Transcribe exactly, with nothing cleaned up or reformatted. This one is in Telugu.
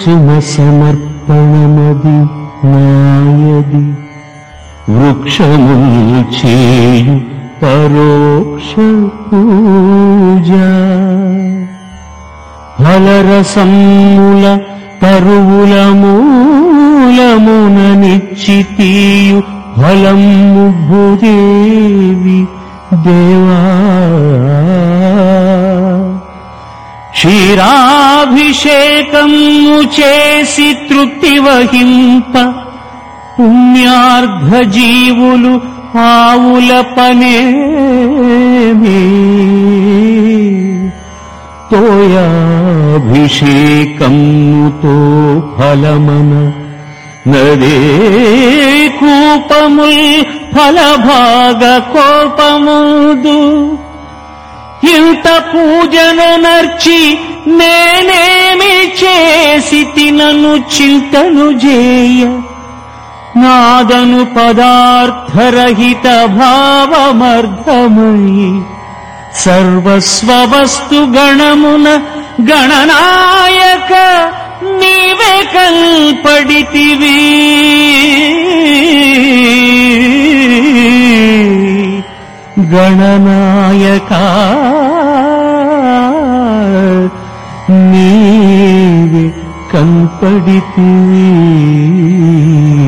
సుమ సమర్పణమది నాయది వృక్షములు చేయు పరోక్ష పూజ ఫలరసముల తరువుల మూలమున నిశ్చితీయు ఫలము భూదేవి దేవా క్షీరాభిషేకము చేసి తృప్తి వహింప పుణ్యార్ఘ జీవులు ఆవుల పనేమి తోయాభిషేకముతో ఫలమన నదే కూపముల్ ఫలభాగ కోపముదు ఇంత పూజను నర్చి నేనేమి చేసి తినను చింతను జేయ నాదను పదార్థరహిత భావమర్థమై సర్వస్వవస్తు గణమున గణనాయక నీవే కల్పడితివి గణనాయక నీవే కల్పడితివి.